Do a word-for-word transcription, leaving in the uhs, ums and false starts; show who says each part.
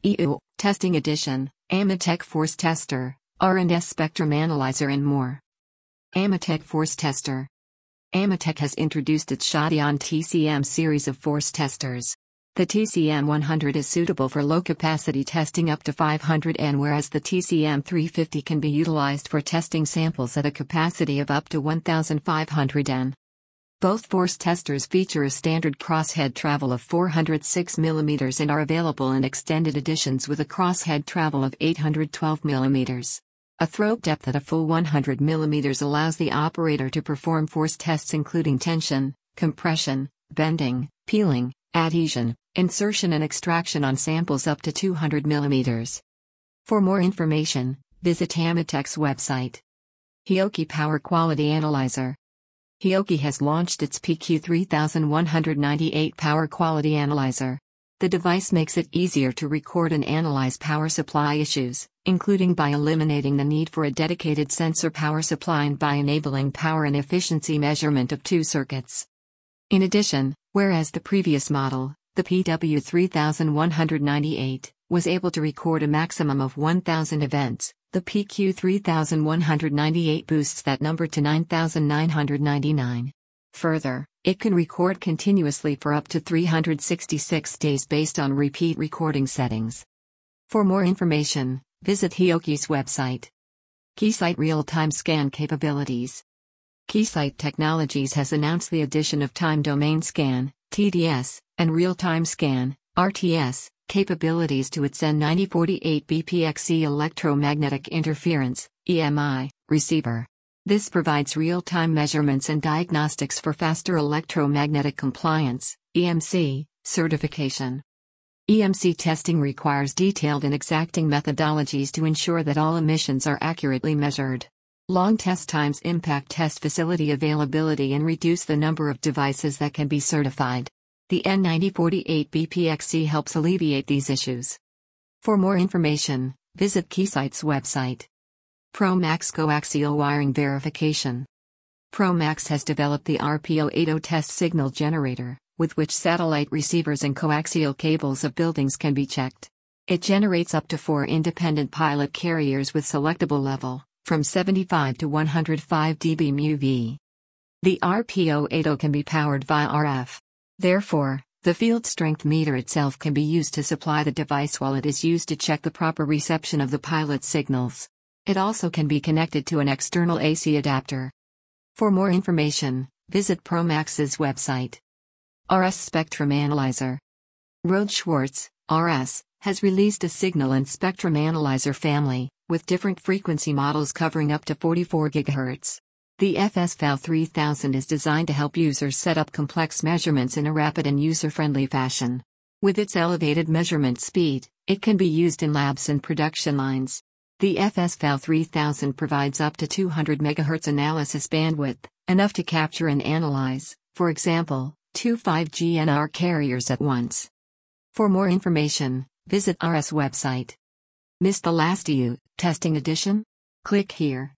Speaker 1: E U, Testing Edition, AMETEK Force Tester, R and S Spectrum Analyzer and more. AMETEK Force Tester. AMETEK has introduced its Shadian T C M series of force testers. The T C M one hundred is suitable for low-capacity testing up to five hundred N, whereas the T C M three fifty can be utilized for testing samples at a capacity of up to one thousand five hundred N. Both force testers feature a standard crosshead travel of four hundred six millimeters and are available in extended editions with a crosshead travel of eight hundred twelve millimeters. A throat depth at a full one hundred millimeters allows the operator to perform force tests including tension, compression, bending, peeling, adhesion, insertion and extraction on samples up to two hundred millimeters. For more information, visit AMETEK's website. Hioki Power Quality Analyzer. Hioki has launched its P Q three one nine eight Power Quality Analyzer. The device makes it easier to record and analyze power supply issues, including by eliminating the need for a dedicated sensor power supply and by enabling power and efficiency measurement of two circuits. In addition, whereas the previous model, the P W three one nine eight, was able to record a maximum of one thousand events, the P Q three one nine eight boosts that number to nine thousand nine hundred ninety-nine. Further, it can record continuously for up to three hundred sixty-six days based on repeat recording settings. For more information, visit Hioki's website. Keysight Real-Time Scan Capabilities. Keysight Technologies has announced the addition of Time Domain Scan, T D S, and Real-Time Scan, R T S, capabilities to its N ninety forty-eight B P X E electromagnetic interference, E M I, receiver. This provides real-time measurements and diagnostics for faster electromagnetic compliance, E M C, certification. E M C testing requires detailed and exacting methodologies to ensure that all emissions are accurately measured. Long test times impact test facility availability and reduce the number of devices that can be certified. The N ninety forty-eight B P X E helps alleviate these issues. For more information, visit Keysight's website. ProMax Coaxial Wiring Verification. ProMax has developed the R P O eighty test signal generator, with which satellite receivers and coaxial cables of buildings can be checked. It generates up to four independent pilot carriers with selectable level, from seventy-five to one hundred five decibels U V. The R P O eighty can be powered via R F. Therefore, the field strength meter itself can be used to supply the device while it is used to check the proper reception of the pilot signals. It also can be connected to an external A C adapter. For more information, visit ProMax's website. R S Spectrum Analyzer. Rhodes Schwartz, R S, has released a signal and spectrum analyzer family, with different frequency models covering up to forty-four gigahertz. The F S V A L three thousand is designed to help users set up complex measurements in a rapid and user-friendly fashion. With its elevated measurement speed, it can be used in labs and production lines. The F S V A L three thousand provides up to two hundred megahertz analysis bandwidth, enough to capture and analyze, for example, two five G N R carriers at once. For more information, visit R S website. Missed the last E U testing edition? Click here.